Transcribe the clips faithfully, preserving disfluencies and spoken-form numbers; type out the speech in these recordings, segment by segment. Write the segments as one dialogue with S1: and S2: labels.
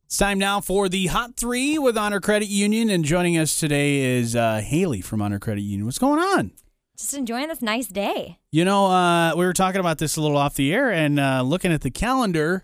S1: It's time now for the Hot Three with Honor Credit Union, and joining us today is uh, Haley from Honor Credit Union. What's going on?
S2: Just enjoying this nice day.
S1: You know, uh, we were talking about this a little off the air, and uh, looking at the calendar,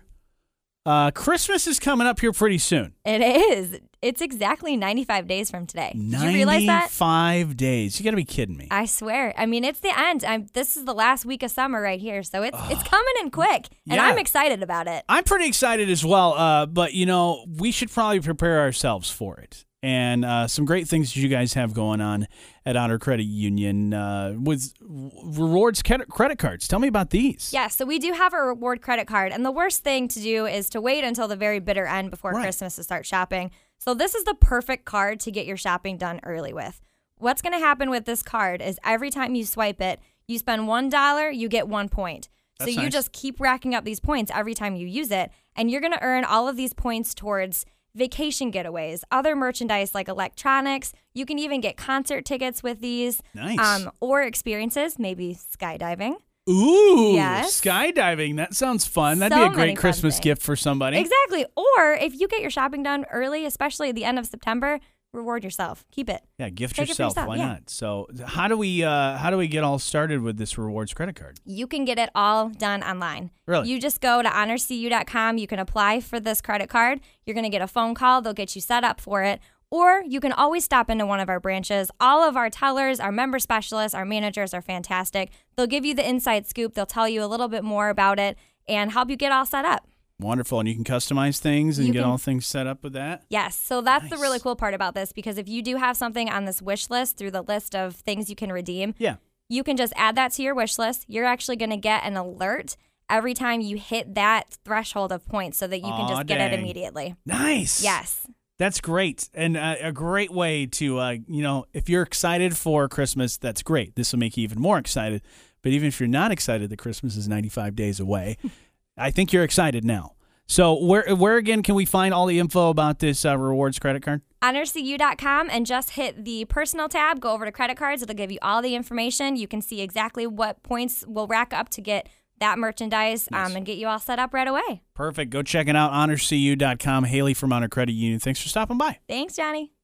S1: uh, Christmas is coming up here pretty soon.
S2: It is. It's exactly ninety-five days from today. Did you realize that?
S1: ninety-five days. You got to be kidding me.
S2: I swear. I mean, it's the end. I'm, this is the last week of summer right here, so it's it's coming in quick, and
S1: Yeah.
S2: I'm excited about it.
S1: I'm pretty excited as well, uh, but, you know, we should probably prepare ourselves for it. And uh, some great things that you guys have going on at Honor Credit Union uh, with rewards credit cards. Tell me about these.
S2: Yeah, so we do have a reward credit card, and the worst thing to do is to wait until the very bitter end before
S1: Right.
S2: Christmas to start shopping. So this is the perfect card to get your shopping done early with. What's going to happen with this card is every time you swipe it, you spend one dollar, you get one point.
S1: That's
S2: so you
S1: nice.
S2: just keep racking up these points every time you use it, and you're going to earn all of these points towards vacation getaways, other merchandise like electronics. You can even get concert tickets with these.
S1: Nice.
S2: Um, or experiences, maybe skydiving.
S1: Ooh,
S2: Yes.
S1: skydiving. That sounds fun. That'd
S2: So
S1: be a
S2: many
S1: great
S2: fun
S1: Christmas
S2: things.
S1: gift for somebody.
S2: Exactly. Or if you get your shopping done early, especially at the end of September, reward yourself. Keep it.
S1: Yeah, gift
S2: Take it for
S1: yourself.
S2: yourself,
S1: Why
S2: yeah.
S1: not? So, how do we uh, how do we get all started with this rewards credit card?
S2: You can get it all done online.
S1: Really?
S2: You just go to honor c u dot com. You can apply for this credit card. You're going to get a phone call. They'll get you set up for it. Or you can always stop into one of our branches. All of our tellers, our member specialists, our managers are fantastic. They'll give you the inside scoop. They'll tell you a little bit more about it and help you get all set up.
S1: Wonderful, and you can customize things and
S2: You
S1: get
S2: can-
S1: all things set up with that.
S2: Yes, so that's the
S1: Nice.
S2: really cool part about this, because if you do have something on this wish list through the list of things you can redeem,
S1: Yeah.
S2: you can just add that to your wish list. You're actually going to get an alert every time you hit that threshold of points so that you can
S1: Aw,
S2: just get it
S1: dang.
S2: immediately.
S1: Nice.
S2: Yes.
S1: That's great, and uh, a great way to, uh, you know, if you're excited for Christmas, that's great. This will make you even more excited. But even if you're not excited that Christmas is ninety-five days away, I think you're excited now. So where where again can we find all the info about this uh, rewards credit card?
S2: honor c u dot com, and just hit the personal tab. Go over to credit cards. It'll give you all the information. You can see exactly what points will rack up to get that merchandise
S1: Nice.
S2: um, and get you all set up right away.
S1: Perfect. Go check it out, honor c u dot com. Haley from Honor Credit Union. Thanks for stopping by.
S2: Thanks, Johnny.